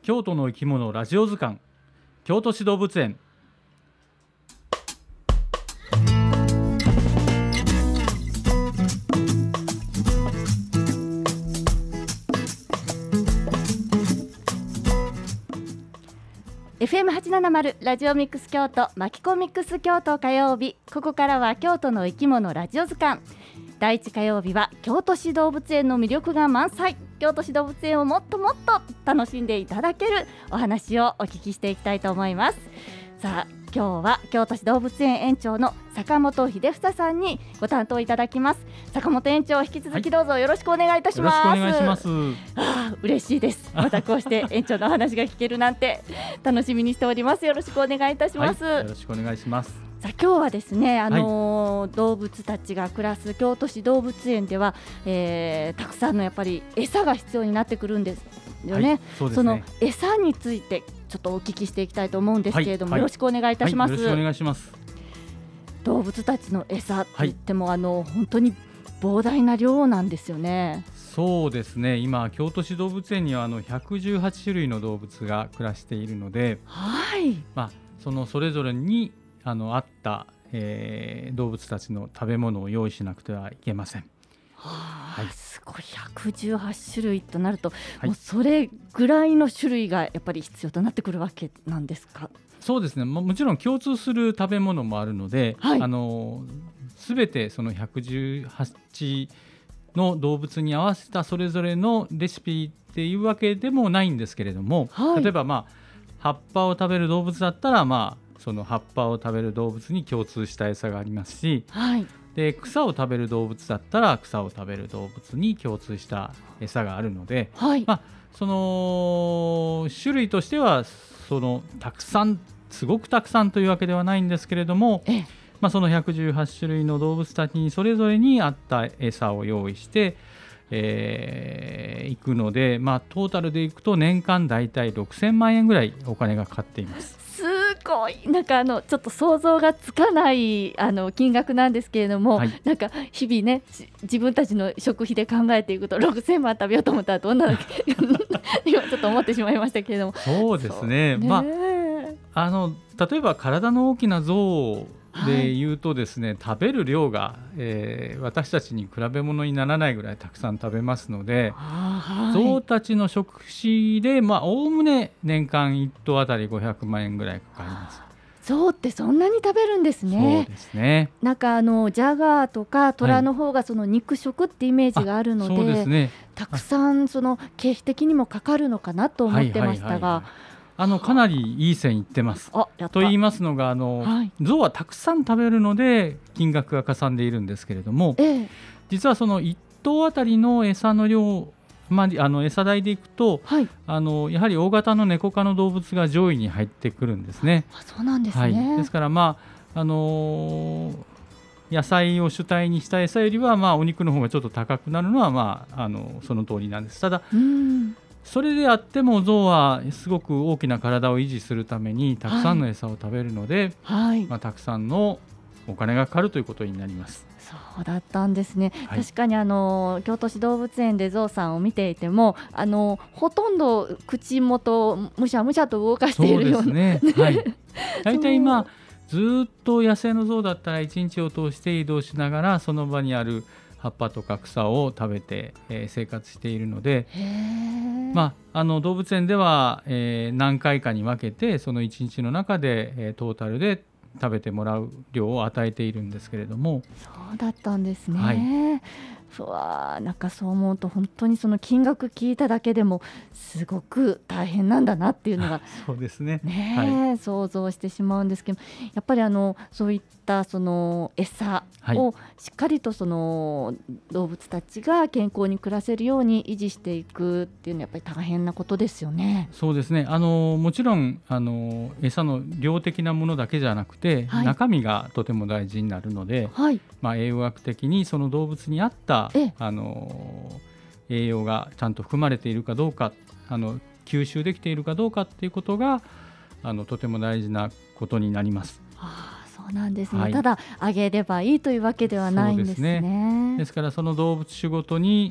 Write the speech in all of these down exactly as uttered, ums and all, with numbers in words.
京都の生き物ラジオ図鑑、京都市動物園。 エフエムはちななまる ラジオミックス京都マキコミックス京都火曜日、ここからは京都の生き物ラジオ図鑑。だいいち火曜日は京都市動物園の魅力が満載、京都市動物園をもっともっと楽しんでいただけるお話をお聞きしていきたいと思います。さあ今日は京都市動物園園長の坂本秀房さんにご担当いただきます。坂本園長、引き続きどうぞよろしくお願いいたします。 はい、よろしくお願いします。 ああ嬉しいです。またこうして園長の話が聞けるなんて楽しみにしております。よろしくお願いいたします。 はい、よろしくお願いします。 さあ今日はですね、あのーはい、動物たちが暮らす京都市動物園では、えー、たくさんのやっぱり餌が必要になってくるんですよね。はい、そうですね。その餌についてちょっとお聞きしていきたいと思うんですけれども、はい、よろしくお願いいたします。 はい、よろしくお願いします。 動物たちの餌といっても、はい、あの本当に膨大な量なんですよね。 そうですね。今京都市動物園にはあのひゃくじゅうはちしゅるいの動物が暮らしているので、 はい、 まあ、そのそれぞれにあの合った、えー、動物たちの食べ物を用意しなくてはいけません。 はあ、はい、すごいひゃくじゅうはちしゅるいとなると、はい、もうそれぐらいの種類がやっぱり必要となってくるわけなんですか。 そうですね。 も, もちろん共通する食べ物もあるので、はい、あの全てそのひゃくじゅうはちの動物に合わせたそれぞれのレシピっていうわけでもないんですけれども、はい、例えば、まあ、葉っぱを食べる動物だったら、まあその葉っぱを食べる動物に共通した餌がありますし、はい、で草を食べる動物だったら草を食べる動物に共通した餌があるので、はい、まあ、その種類としてはそのたくさんすごくたくさんというわけではないんですけれども、ええ、まあ、そのひゃくじゅうはちしゅるいの動物たちにそれぞれに合った餌を用意してえー、いくので、まあ、トータルでいくと年間だいたいろくせんまんえんぐらいお金がかかっています。 すごい、なんかあのちょっと想像がつかないあの金額なんですけれども、はい、なんか日々ね自分たちの食費で考えていくとろくせんまん食べようと思ったらどんな今ちょっと思ってしまいましたけれども。 そうですね、まあ、あの例えば体の大きな象で言うとですね、はい、食べる量が、えー、私たちに比べ物にならないぐらいたくさん食べますので、はい、象たちの食費でおおむね年間いっとうあたりごひゃくまんえんぐらいかかります。 象ってそんなに食べるんですね。 そうですね。 なんかあのジャガーとかトラの方がその肉食ってイメージがあるので、はい、そうですね、たくさんその経費的にもかかるのかなと思ってましたが、はいはいはいはい、 あのかなりいい線いってます。と言いますのがあの、はい、象はたくさん食べるので金額がかさんでいるんですけれども、ええ、実はそのいっとうあたりの餌の量、まあ、あの餌代でいくと、はい、あのやはり大型のネコ科の動物が上位に入ってくるんですね。 あ、そうなんですね。 はい、ですから、まああのー、野菜を主体にした餌よりは、まあ、お肉の方がちょっと高くなるのは、まあ、あのその通りなんです。ただ、うん、それであっても象はすごく大きな体を維持するためにたくさんの餌を食べるので、はい、まあ、たくさんのお金がかかるということになります。 そうだったんですね。はい、確かにあの京都市動物園で象さんを見ていてもあのほとんど口元をむしゃむしゃと動かしているような。そうですね、はい、 だいたい今ずっと野生の象だったらいちにちを通して移動しながらその場にある葉っぱとか草を食べて、えー、生活しているので、まあ、あの動物園では、えー、何回かに分けてそのいちにちの中で、えー、トータルで食べてもらう量を与えているんですけれども。 そうだったんですね。はい、うわなんかそう思うと本当にその金額聞いただけでもすごく大変なんだなっていうのがそうですね、 ね、 はい、 想像してしまうんですけど、やっぱりあのそういったその餌をしっかりとその動物たちが健康に暮らせるように維持していくっていうのはやっぱり大変なことですよね。 そうですね、あのもちろんあの餌の量的なものだけじゃなくて、はい、中身がとても大事になるので、はい、まあ、栄養学的にその動物に合ったあの栄養がちゃんと含まれているかどうか、あの吸収できているかどうかっていうことがあのとても大事なことになります。 ああ、そうなんですね。はい、ただあげればいいというわけではないんですね。 そうですね。ですからその動物種ごとに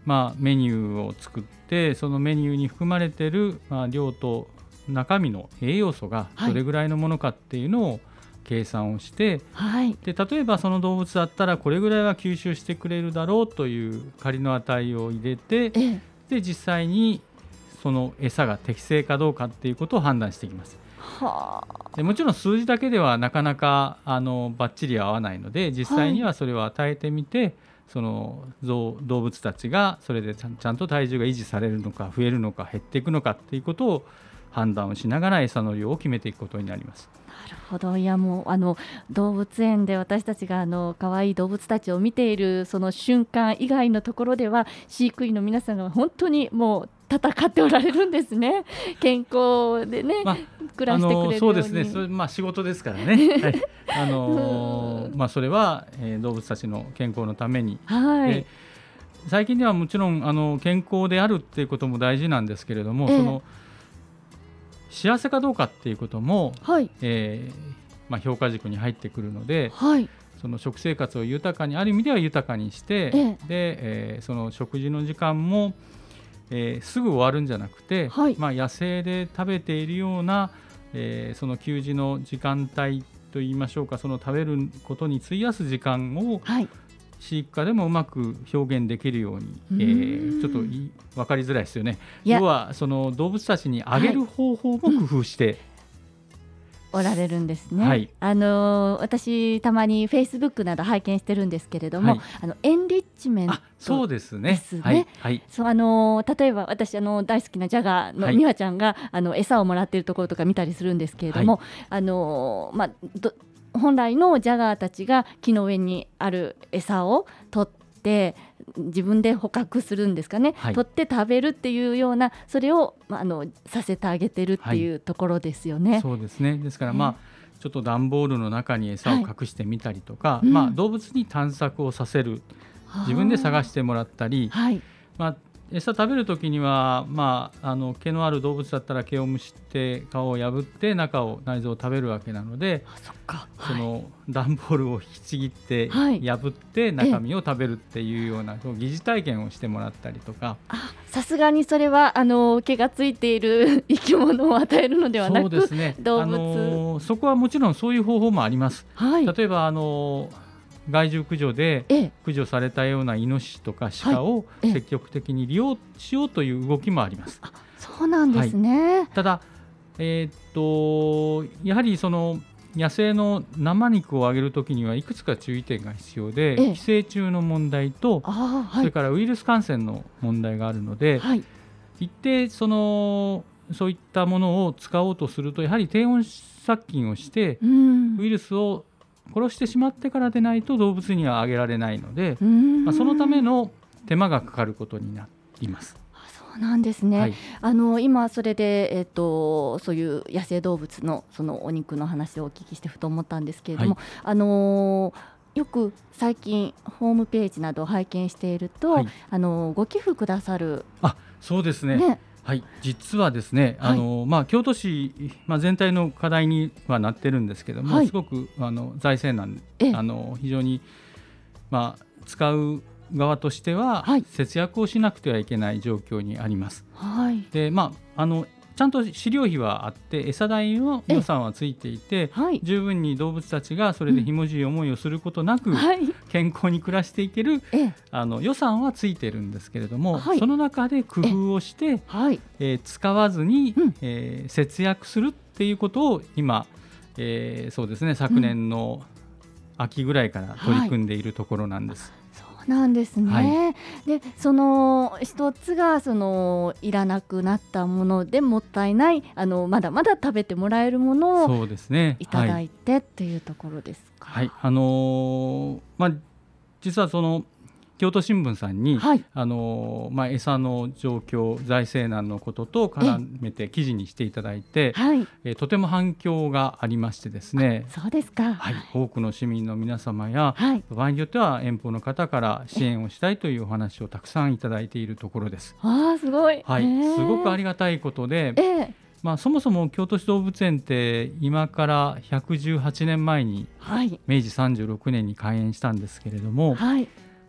まあ、メニューを作って、そのメニューに含まれている、まあ、量と中身の栄養素がどれぐらいのものかっていうのを計算をして、はい、で例えばその動物だったらこれぐらいは吸収してくれるだろうという仮の値を入れて、ええ、で実際にその餌が適正かどうかっていうことを判断していきます。はあ、でもちろん数字だけではなかなかあのバッチリ合わないので、実際にはそれを与えてみて、はい、その動物たちがそれでちゃん、ちゃんと体重が維持されるのか増えるのか減っていくのかっていうことを判断をしながら餌の量を決めていくことになります。 なるほど。いやもうあの動物園で私たちがあの可愛い動物たちを見ているその瞬間以外のところでは、飼育員の皆さんが本当にもう戦っておられるんですね。健康でね、まあ、暮らしてくれるように。 そうですね、それ、まあ、仕事ですからね、はい、あのーまあ、それは、えー、動物たちの健康のために、はい、で最近ではもちろんあの健康であるっていうことも大事なんですけれども、えー、その幸せかどうかっていうことも、はい、えーまあ、評価軸に入ってくるので、はい、その食生活を豊かに、ある意味では豊かにして、えーでえー、その食事の時間もえー、すぐ終わるんじゃなくて、はい、まあ、野生で食べているような、えー、その給仕の時間帯といいましょうか、その食べることに費やす時間を、はい、飼育家でもうまく表現できるように、えー、ちょっとい分かりづらいですよね。要はその動物たちにあげる方法も工夫して、はい、うんおられるんですね。はい、あの私たまにフェイスブックなど拝見してるんですけれども、はい、あのエンリッチメントですね。 そうですね。はいはい、 そうあの例えば私あの大好きなジャガーの美和ちゃんが、はい、あの餌をもらっているところとか見たりするんですけれども、はい、あのまあど本来のジャガーたちが木の上にある餌を取って自分で捕獲するんですかね、はい、取って食べるっていうような、それを、まあ、あのさせてあげてるっていうところですよね。 はい、そうですね。ですから、まあ、ちょっと段ボールの中に餌を隠してみたりとか、はい、まあ、動物に探索をさせる、自分で探してもらったり、はい、まあ、餌食べるときには、まあ、あの毛のある動物だったら毛をむしって皮を破って中を内臓を食べるわけなので、あ、そっか、その、はい、段ボールを引きちぎって破って中身を食べるっていうような、はい、疑似体験をしてもらったりとか。 さすがにそれはあの毛がついている生き物を与えるのではなく、そうですね、動物、あのそこはもちろんそういう方法もあります。はい、例えばあの害獣駆除で駆除されたようなイノシシとかシカを積極的に利用しようという動きもあります。 あ、そうなんですね。はい、 ただ、えー、っとやはりその野生の生肉をあげるときにはいくつか注意点が必要で、寄生虫の問題と、はい、それからウイルス感染の問題があるので、はい、一定そのそういったものを使おうとするとやはり低温殺菌をしてウイルスを殺してしまってからでないと動物にはあげられないので、まあ、そのための手間がかかることになります。 そうなんですね。はい、あの今それで、えー、とそういう野生動物のそのお肉の話をお聞きしてふと思ったんですけれども、はい、あのー、よく最近ホームページなどを拝見していると、はい、あのご寄付くださる。 あ、そうですね。ね、はい、実はですね、はい、あのまあ、京都市、まあ、全体の課題にはなってるんですけども、はい、すごくあの財政難、あの非常に、まあ、使う側としては節約をしなくてはいけない状況にあります。はい、で、まあ、あのちゃんと飼料費はあって餌代の予算はついていて、はい、十分に動物たちがそれでひもじい思いをすることなく、うん、健康に暮らしていける、あの予算はついてるんですけれども、はい、その中で工夫をして、はい、えー、使わずに、うん、えー、節約するっていうことを今、えー、そうですね、昨年の秋ぐらいから取り組んでいるところなんです。 はい、なんですね。はい、でその一つがそのいらなくなったものでもったいない、あのまだまだ食べてもらえるものをいただいてっていうところですか。 はい、あのーまあ、実はその京都新聞さんに、はい、あのまあ、餌の状況、財政難のことと絡めて記事にしていただいて、はい、えとても反響がありましてですね。 そうですか。 はい、多くの市民の皆様や、はい、場合によっては遠方の方から支援をしたいというお話をたくさんいただいているところです。 あ、すごい、 はい、すごくありがたいことで、えーまあ、そもそも京都市動物園って今からひゃくじゅうはちねんまえに、はい、めいじさんじゅうろくねんに開園したんですけれども、はい、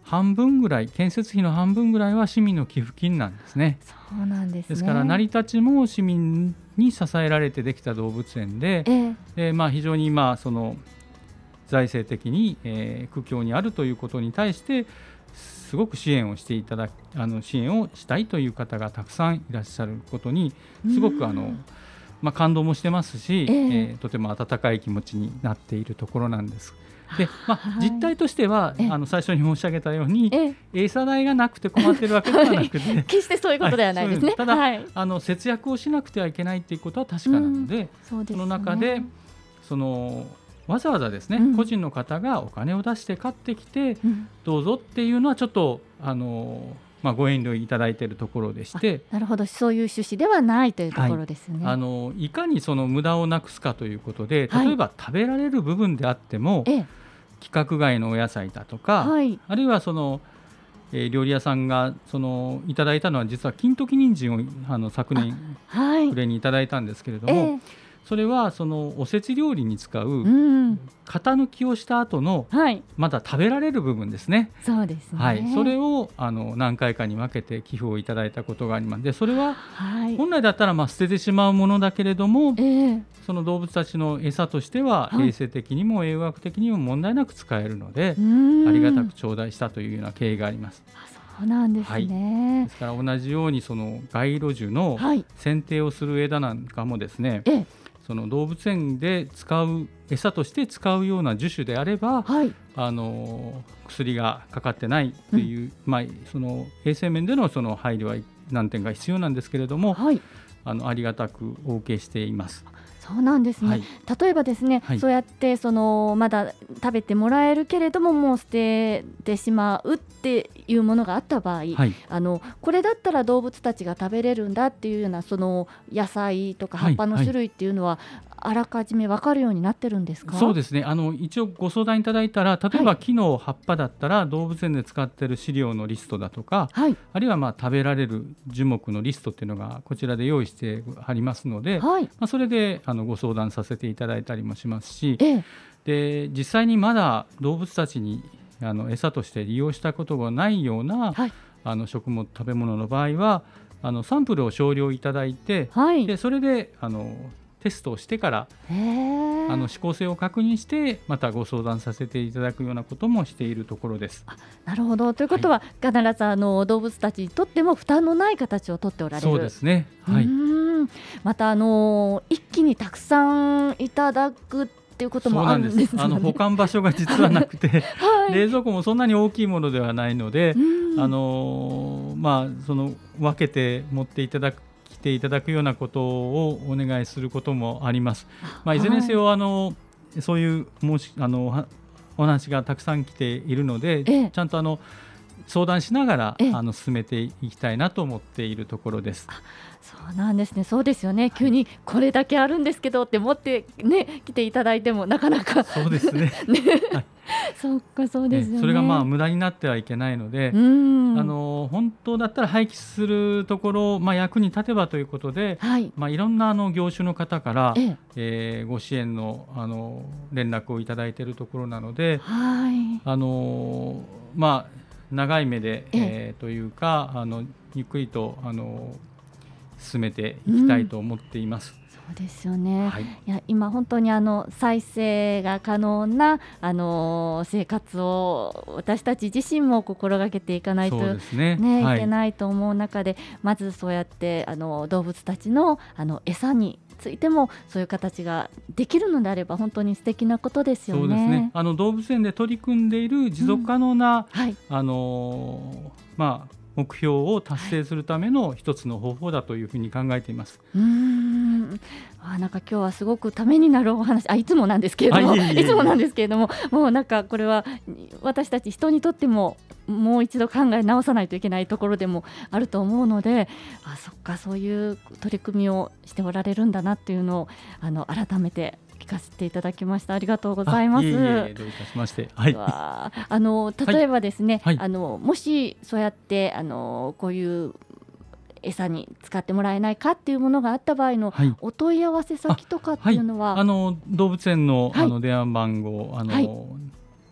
半分ぐらい、建設費の半分ぐらいは市民の寄付金なんですね。 そうなんですね。 ですから成り立ちも市民に支えられてできた動物園で、 えええーまあ、非常に今その財政的に、えー苦境にあるということに対してすごく支援をしていただきあの支援をしたいという方がたくさんいらっしゃることにすごくあの、まあ、感動もしてますし、 えええーとても温かい気持ちになっているところなんです。で、まあ、 はい実態としては、 ええあの最初に申し上げたように、 ええ餌代がなくて困っているわけではなくて決してそういうことではないですね。 はいそうただ、 はいあの節約をしなくてはいけないということは確かなので、 そうですよね。 その中でそのわざわざですね、 うん個人の方がお金を出して買ってきて、 うんどうぞっていうのはちょっとあの、まあ、ご遠慮いただいているところでして、 なるほど、そういう趣旨ではないというところですね。 あのいかにその無駄をなくすかということで、 はい例えば食べられる部分であっても、 ええ規格外のお野菜だとか、 はいあるいはその、えー料理屋さんがそのいただいたのは実は金時人参をあの昨年はい暮れにいただいたんですけれどえも、 えそれはそのおせち料理に使ううん型抜きをした後のはいまだ食べられる部分ですね。 そうですね。 はい、それをあの何回かに分けて寄付をいただいたことがあります。でそれははい本来だったらまあ捨ててしまうものだけれども、 ええその動物たちの餌としてははい衛生的にも栄養学的にも問題なく使えるので、 うんありがたく頂戴したというような経緯があります。 あそうなんですね。 ですから同じようにその街路樹のはい剪定をする枝なんかもですね、 ええその動物園で使う餌として使うような樹種であれば、 はいあの薬がかかってないという、まあ、その衛生面でのその配慮は何点か必要なんですけれども、 はいあのありがたくお受けしています。 そうなんですね。 はい例えばですね、 はいそうやってそのまだ食べてもらえるけれどももう捨ててしまうっていうものがあった場合、 はいあのこれだったら動物たちが食べれるんだっていうようなその野菜とか葉っぱの種類っていうのは、あらかじめ分かるようになってるんですか？ そうですね、あの一応ご相談いただいたら、例えば木の葉っぱだったら動物園で使っている飼料のリストだとか、 はいあるいはまあ食べられる樹木のリストっていうのがこちらで用意してありますので、 はいまあ、それであのご相談させていただいたりもしますし、 ええで実際にまだ動物たちにあの餌として利用したことがないような、 はいあの食物食べ物の場合はあのサンプルを少量いただいて、 はいでそれであのテストをしてからへえあの指向性を確認してまたご相談させていただくようなこともしているところです。 なるほど。ということは、必ずあの動物たちにとっても負担のない形をとっておられる。 そうですね、はいうーんまたあの一気にたくさんいただくっていうこともあるんですよね。 あの保管場所が実はなくて、 はい冷蔵庫もそんなに大きいものではないので、 うんあのまあ、その分けて持っていただく来ていただくようなことをお願いすることもあります。まあ、いずれにせよ、あのそういう申しあのはお話がたくさん来ているので、 ええちゃんとあの相談しながらええあの進めていきたいなと思っているところです。 そうなんですね。そうですよね。急にこれだけあるんですけどって持ってね来ていただいてもなかなかそうですねはいそうかそうですよね。 ねそれがまあ無駄になってはいけないので、 うんあの本当だったら廃棄するところ、まあ、役に立てばということで、 はいまあ、いろんなあの業種の方から、 えええーご支援の、あの連絡をいただいているところなので、 はいあのまあ、長い目で、 えええーというかあのゆっくりとあの進めていきたいと思っています。 そうですよね。 はいいや今本当にあの再生が可能なあの生活を私たち自身も心がけていかないとそうですね、 ね、 はいいけないと思う中で、まずそうやってあの動物たちのあの餌についてもそういう形ができるのであれば本当に素敵なことですよね。 そうですね、あの動物園で取り組んでいる持続可能な、 はいあのまあ、目標を達成するための一つの方法だというふうに考えています。 うーんあなんか今日はすごくためになるお話、あいつもなんですけれどもあいえいえいえいつもなんですけれども、もうなんかこれは私たち人にとってももう一度考え直さないといけないところでもあると思うので、あそっかそういう取り組みをしておられるんだなっていうのをあの改めて聞かせていただきました。ありがとうございます。 あいえいえどういたしまして、はい、 わああの例えばですね、 はいあのもしそうやってあのこういう餌に使ってもらえないかっていうものがあった場合のはいお問い合わせ先とかっていうのは、 あの動物園の、 はいあの電話番号あの、 はい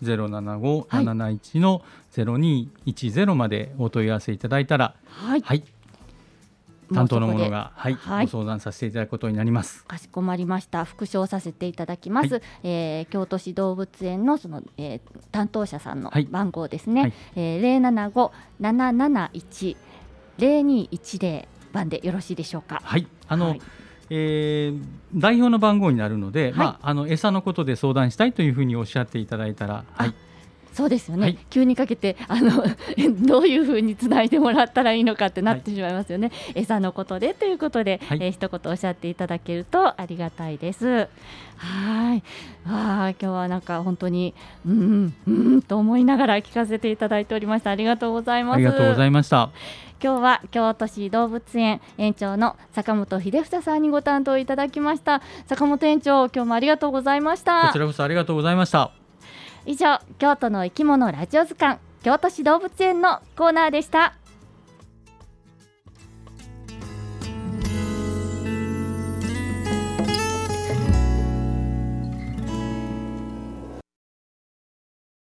ゼロななご ななないち の ゼロにいちゼロまでお問い合わせいただいたら、 はい、 はい、担当の者が、はいはい、 ご相談させていただくことになります。 かしこまりました。復唱させていただきます、はい、えー、京都市動物園のその、えー、担当者さんの番号ですね、はい、えー、ゼロななご なななないち ゼロにいちゼロ番でよろしいでしょうか。 はい、あの、はい、えー、代表の番号になるので、はい、まあ、あの餌のことで相談したいというふうにおっしゃっていただいたら、はい、 そうですよね、 はい、 急にかけてあのどういうふうにつないでもらったらいいのかってなってしまいますよね、はい、餌のことでということで、はい、えー、一言おっしゃっていただけるとありがたいです。はい、あ、今日はなんか本当にうんうんと思いながら聞かせていただいておりました。ありがとうございます。 ありがとうございました。 今日は京都市動物園園長の坂本秀房さんにご担当いただきました。坂本園長、今日もありがとうございました。 こちらこそありがとうございました。 以上、京都の生き物ラジオ図鑑京都市動物園のコーナーでした。